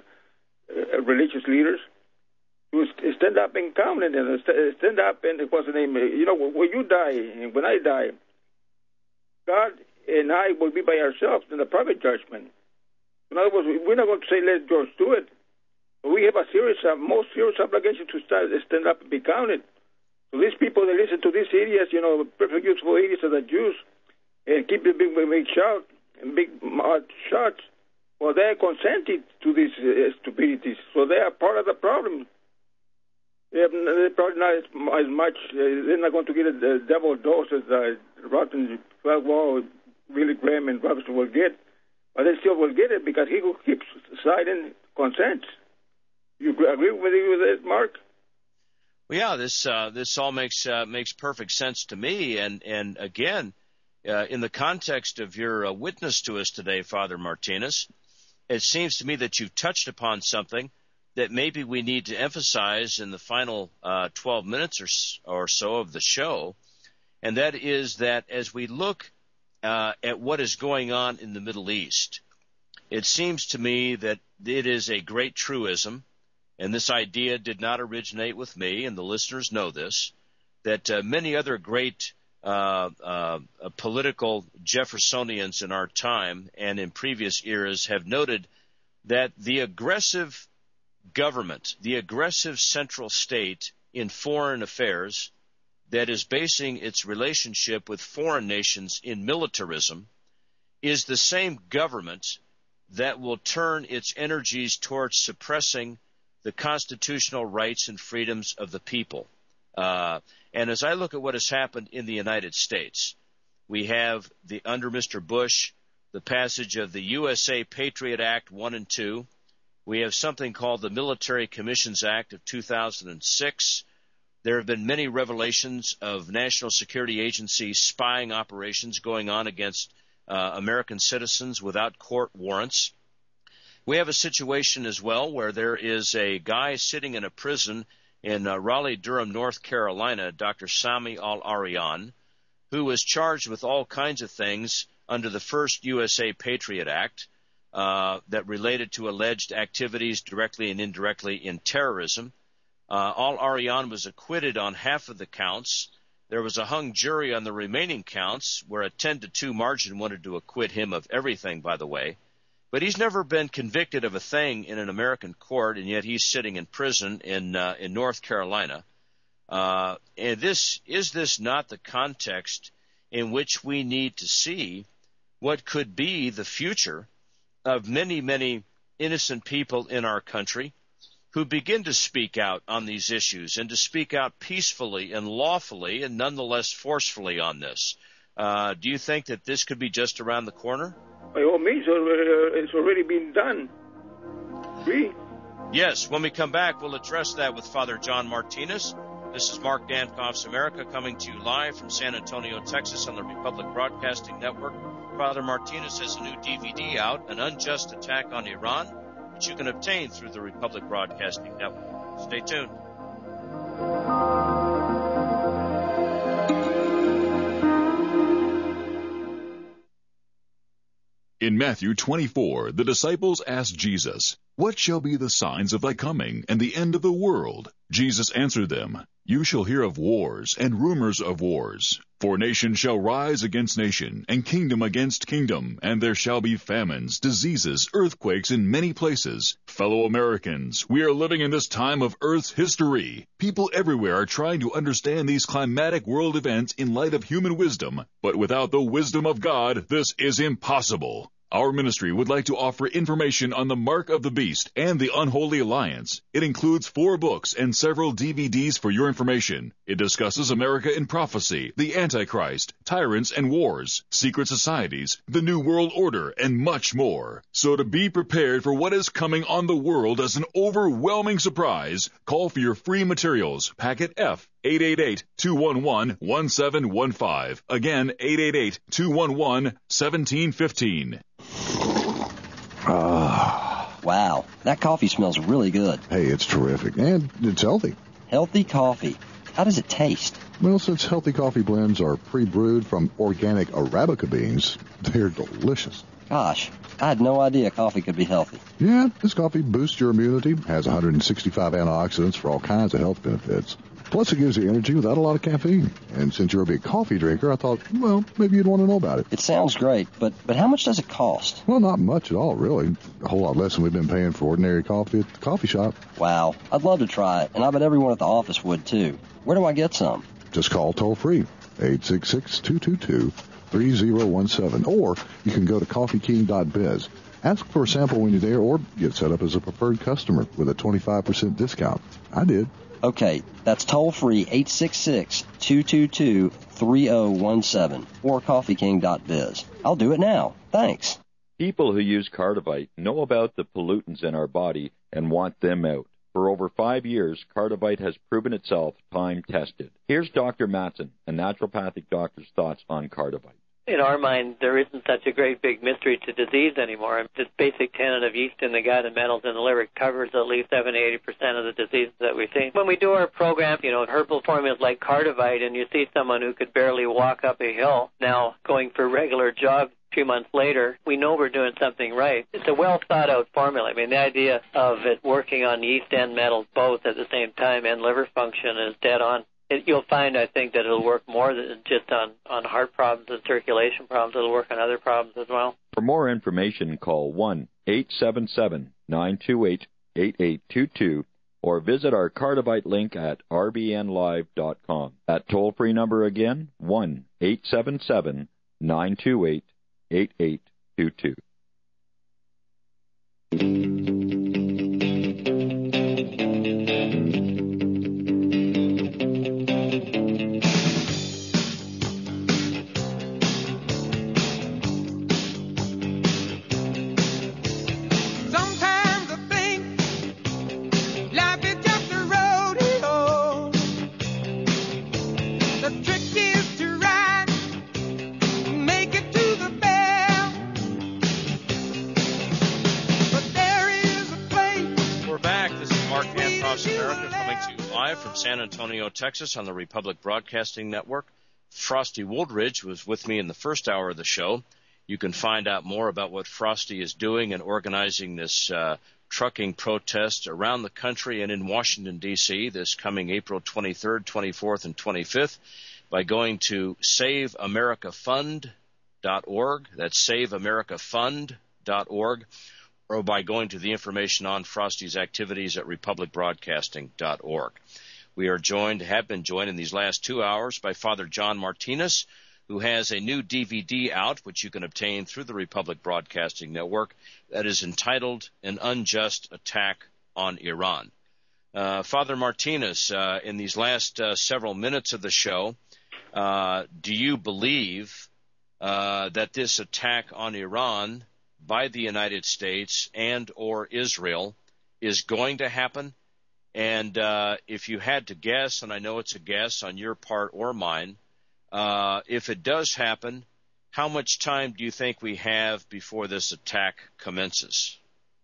uh, religious leaders. To stand up and count and stand up and what's the name? You know, when you die and when I die, God and I will be by ourselves in the private judgment. In other words, we're not going to say let George do it. We have a serious, uh, most serious obligation to start, stand up and be counted. So these people that listen to these idiots, you know, perfect useful idiots of the Jews, and keep the big, big shout and big uh, shots, well, they are consenting to these uh, stupidities. So they are part of the problem. They're probably not as, as much, uh, they're not going to get a, a double dose as uh, Rotten, Wall, Billy Graham, and Robinson will get. But they still will get it because he will keep siding consent. You agree with me with that, Mark? Well, yeah, this uh, this all makes uh, makes perfect sense to me. And, and again, uh, in the context of your uh, witness to us today, Father Martinez, it seems to me that you've touched upon something that maybe we need to emphasize in the final uh, twelve minutes or, or so of the show, and that is that as we look uh, at what is going on in the Middle East, it seems to me that it is a great truism, and this idea did not originate with me, and the listeners know this, that uh, many other great uh, uh, political Jeffersonians in our time and in previous eras have noted that the aggressive government, the aggressive central state in foreign affairs that is basing its relationship with foreign nations in militarism is the same government that will turn its energies towards suppressing the constitutional rights and freedoms of the people. Uh, and as I look at what has happened in the United States, we have the under Mister Bush, the passage of the U S A Patriot Act one and two. We have something called the Military Commissions Act of two thousand six. There have been many revelations of national security agency spying operations going on against uh, American citizens without court warrants. We have a situation as well where there is a guy sitting in a prison in uh, Raleigh-Durham, North Carolina, Doctor Sami Al-Arian, who was charged with all kinds of things under the first U S A Patriot Act uh, that related to alleged activities directly and indirectly in terrorism. Uh, Al-Arian was acquitted on half of the counts. There was a hung jury on the remaining counts where a ten to two margin wanted to acquit him of everything, by the way. But he's never been convicted of a thing in an American court, and yet he's sitting in prison in uh, in North Carolina. Uh, and this is this not the context in which we need to see what could be the future of many, many innocent people in our country who begin to speak out on these issues and to speak out peacefully and lawfully and nonetheless forcefully on this. Uh, do you think that this could be just around the corner? By all means, it's already been done. Agree? Yes, when we come back, we'll address that with Father John Martinez. This is Mark Dankoff's America coming to you live from San Antonio, Texas on the Republic Broadcasting Network. Father Martinez has a new D V D out, An Unjust Attack on Iran, which you can obtain through the Republic Broadcasting Network. Stay tuned. In Matthew twenty-four, the disciples asked Jesus, "What shall be the signs of thy coming and the end of the world?" Jesus answered them, "You shall hear of wars and rumors of wars. For nation shall rise against nation, and kingdom against kingdom, and there shall be famines, diseases, earthquakes in many places. Fellow Americans, we are living in this time of Earth's history. People everywhere are trying to understand these climatic world events in light of human wisdom, but without the wisdom of God, this is impossible. Our ministry would like to offer information on the Mark of the Beast and the Unholy Alliance. It includes four books and several D V Ds for your information. It discusses America in prophecy, the Antichrist, tyrants and wars, secret societies, the New World Order, and much more. So to be prepared for what is coming on the world as an overwhelming surprise, call for your free materials, packet F, eight eight eight, two one one, one seven one five. Again, eight eight eight, two one one, one seven one five. Ah. Wow, that coffee smells really good. Hey, it's terrific. And it's healthy. Healthy coffee. How does it taste? Well, since healthy coffee blends are pre-brewed from organic Arabica beans, they're delicious. Gosh, I had no idea coffee could be healthy. Yeah, this coffee boosts your immunity, has one hundred sixty-five antioxidants for all kinds of health benefits. Plus, it gives you energy without a lot of caffeine. And since you're a big coffee drinker, I thought, well, maybe you'd want to know about it. It sounds great, but, but how much does it cost? Well, not much at all, really. A whole lot less than we've been paying for ordinary coffee at the coffee shop. Wow, I'd love to try it, and I bet everyone at the office would, too. Where do I get some? Just call toll-free, eight six six, two two two, three zero one seven, or you can go to coffee king dot biz. Ask for a sample when you're there, or get set up as a preferred customer with a twenty-five percent discount. I did. Okay, that's toll-free, eight six six, two two two, three zero one seven, or coffee king dot biz. I'll do it now. Thanks. People who use Cardivite know about the pollutants in our body and want them out. For over five years, Cardivite has proven itself time-tested. Here's Doctor Matson, a naturopathic doctor's thoughts on Cardivite. In our mind, there isn't such a great big mystery to disease anymore. This basic tenet of yeast in the gut and metals in the liver covers at least seventy to eighty percent of the diseases that we see. When we do our program, you know, herbal formulas like Cardivite, and you see someone who could barely walk up a hill now going for a regular jog a few months later, we know we're doing something right. It's a well-thought-out formula. I mean, the idea of it working on yeast and metals both at the same time and liver function is dead on. It, you'll find, I think, that it'll work more than just on, on heart problems and circulation problems. It'll work on other problems as well. For more information, call one eight seven seven, nine two eight, eight eight two two or visit our Cardivite link at r b n live dot com. That toll-free number again, one eight seven seven, nine two eight, eight eight two two. Make it to the bell, but there is San Antonio, Texas on the Republic Broadcasting Network. Frosty Woldridge was with me in the first hour of the show. You can find out more about what Frosty is doing and organizing this uh, trucking protest around the country and in Washington, D C this coming April twenty-third, twenty-fourth, and twenty-fifth by going to save america fund dot org. That's save america fund dot org. Or by going to the information on Frosty's activities at republic broadcasting dot org. We are joined, have been joined in these last two hours by Father John Martinez, who has a new D V D out, which you can obtain through the Republic Broadcasting Network, that is entitled An Unjust Attack on Iran. Uh, Father Martinez, uh, in these last uh, several minutes of the show, uh, do you believe uh, that this attack on Iran by the United States and or Israel is going to happen? And uh, if you had to guess, and I know it's a guess on your part or mine, uh, if it does happen, how much time do you think we have before this attack commences?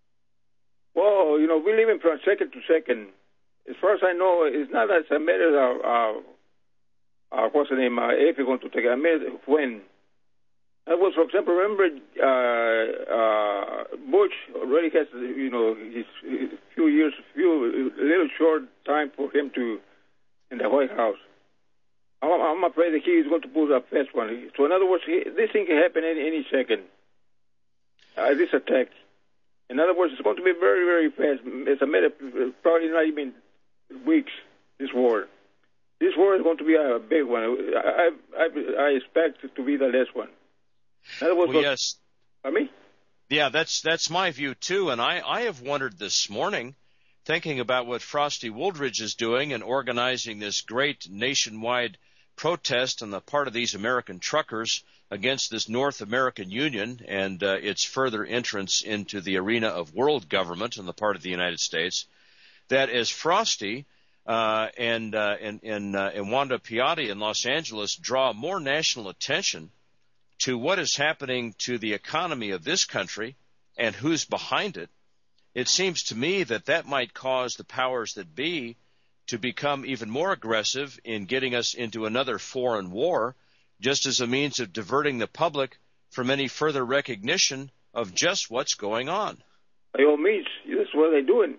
Well, you know, we live in from second to second. As far as I know, it's not as a matter of, uh, uh, what's the name, uh, if you're going to take it, a matter of when. That was, for example, remember uh, uh, Bush already has, you know, his, his few years, few a little short time for him to in the White House. I'm, I'm afraid that he is going to pull the first one. So, in other words, he, this thing can happen any, any second. Uh, this attack. In other words, it's going to be very, very fast. It's a matter of probably not even weeks. This war. This war is going to be a big one. I, I, I expect it to be the last one. Well, yes. I mean? Yeah, that's that's my view, too. And I, I have wondered this morning, thinking about what Frosty Woldridge is doing and organizing this great nationwide protest on the part of these American truckers against this North American Union and uh, its further entrance into the arena of world government on the part of the United States, that as Frosty uh, and, uh, and, and, uh, and Wanda Piatti in Los Angeles draw more national attention to what is happening to the economy of this country and who's behind it, it seems to me that that might cause the powers that be to become even more aggressive in getting us into another foreign war, just as a means of diverting the public from any further recognition of just what's going on. By all means, that's what they're doing.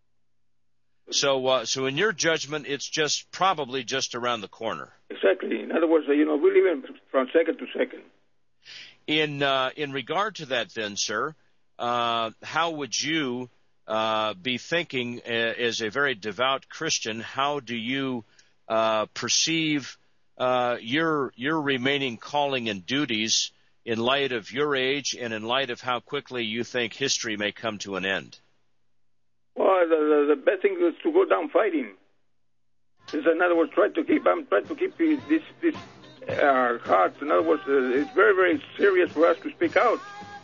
So, uh, so in your judgment, it's just probably just around the corner. Exactly. In other words, you know, we live in from second to second. In uh, in regard to that, then, sir, uh, how would you uh, be thinking uh, as a very devout Christian? How do you uh, perceive uh, your your remaining calling and duties in light of your age and in light of how quickly you think history may come to an end? Well, the, the, the best thing is to go down fighting. Is in other words, try to keep. I'm trying to keep this this. Our hearts. In other words, uh, it's very, very serious for us to speak out.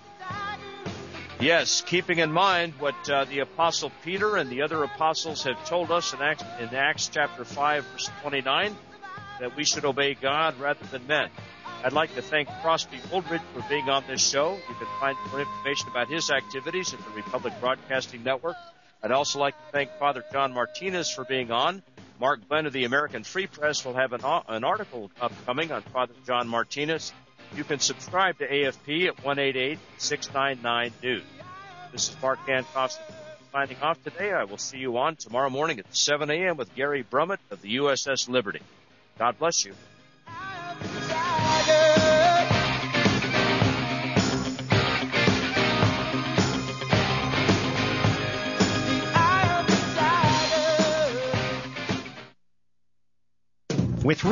Yes, keeping in mind what uh, the Apostle Peter and the other apostles have told us in Acts, in Acts chapter five, verse twenty-nine, that we should obey God rather than men. I'd like to thank Frosty Woldridge for being on this show. You can find more information about his activities at the Republic Broadcasting Network. I'd also like to thank Father John Martinez for being on. Mark Glenn of the American Free Press will have an, an article upcoming on Father John Martinez. You can subscribe to A F P at one eight eight, six nine nine, news. This is Mark Hancock signing off today. I will see you on tomorrow morning at seven a.m. with Gary Brummett of the U S S Liberty. God bless you. With